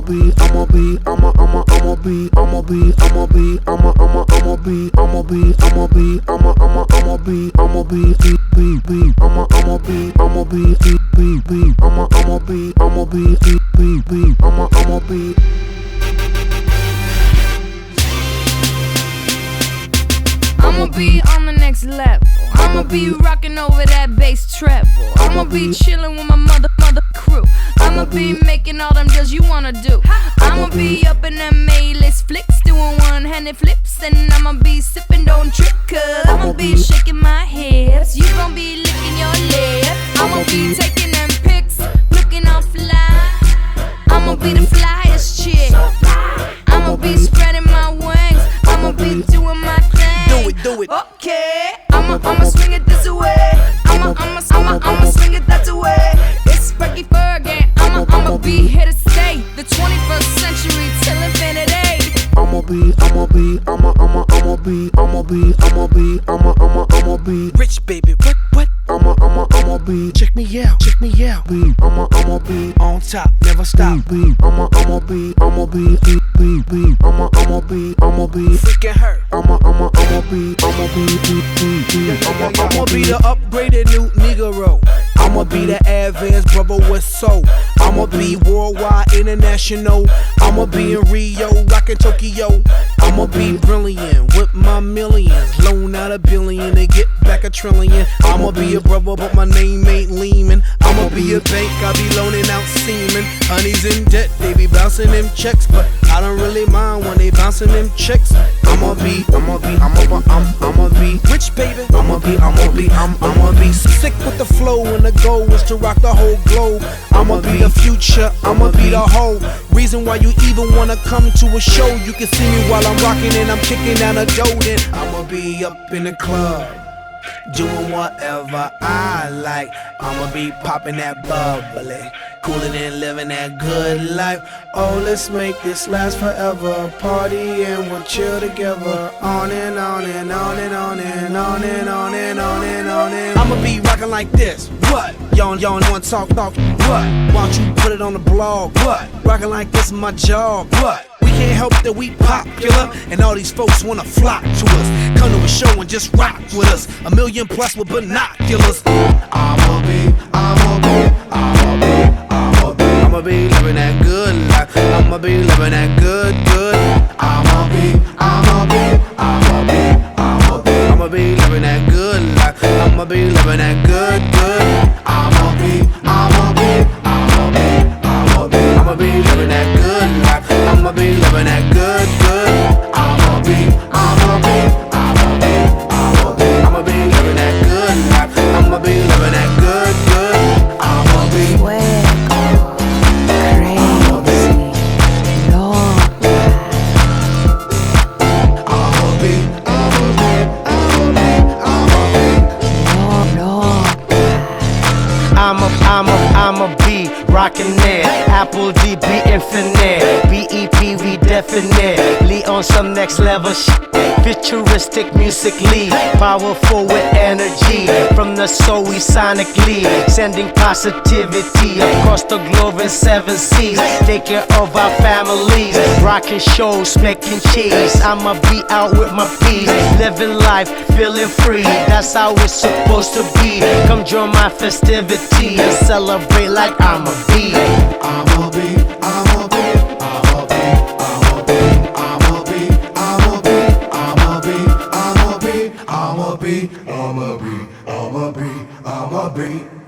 be, I'ma be, I'ma be, I'ma be, I'ma be, I'ma be, I'ma be, I'ma be, I'ma be, I'ma be, be, I'ma be, I'ma be, be, I'ma be, I'ma be, be, I'ma be. I'ma be on the next level. I'ma be rocking over that bass treble. I'ma be chillin' with my mother crew. I'ma be making all them deals you wanna do. I'ma be up in them A-list flicks, doing one-handed flips, and I'ma be sippin', don't trip, cause I'ma be shaking my hips. You gon' be licking your lips. I'ma be taking them pics, looking all fly. I'ma be the flyest chick. I'ma be spreading my wings. I'ma be doing my thing. Do it. Okay, I'ma swing it this way. I'ma swing it that way. It's Fergie Fergie. I'ma be here to stay. The 21st century till infinity. I'ma be Rich baby, what? I'ma be, Check me out, be, I'ma be on top, never stop. be, I'ma be, be, I'ma be Freaking her. I'ma be, I'ma be the upgraded new Negro. I'ma be the advanced brother with soul. I'ma be worldwide, international. I'ma be in Rio, rockin' Tokyo. I'ma be brilliant with my millions. Loan out $1 billion and get back $1 trillion. I'ma be a brother, but my name ain't Lehman. I'ma be a bank, I be loaning out semen. Honey's in debt, they be bouncing them checks, but I don't really mind when they bouncing them checks. I'ma be rich, baby. I'ma be sick with the flow, and the goal is to rock the whole globe. I'ma be the future, I'ma be the whole reason why you even wanna come to a show. You can see me while I'm rocking and I'm kicking down a dough. Then I'ma be up in the club, doing whatever I like. I'ma be popping that bubbly, coolin' and living that good life. Oh, let's make this last forever. Party and we'll chill together. On and on and on and on and on and on and on and on and I'ma be rockin' like this. What? Y'all wanna talk? What? Why don't you put it on the blog? What? Rockin' like this is my job. What? We can't help that we popular, and all these folks wanna flock to us. Come to a show and just rock with us. 1 million plus with binoculars. I'ma be living that good life. I'ma be living that good. I'ma be living that good life. I'ma be living that good. I'ma be living that good life. I'ma be living that good. I'ma be living that good life. I'ma be living that good. I'ma be I'ma be rockin' it. Apple DB infinite. BEP we definitely on some next level shit. Futuristic musically, powerful with energy. From the soul we sonically sending positivity across the globe in 7 seas. Take care of our families, rocking shows, making cheese. I'ma be out with my peace, living life, feeling free. That's how it's supposed to be. Come join my festivity and celebrate like I'm a bee. I'ma be I'ma be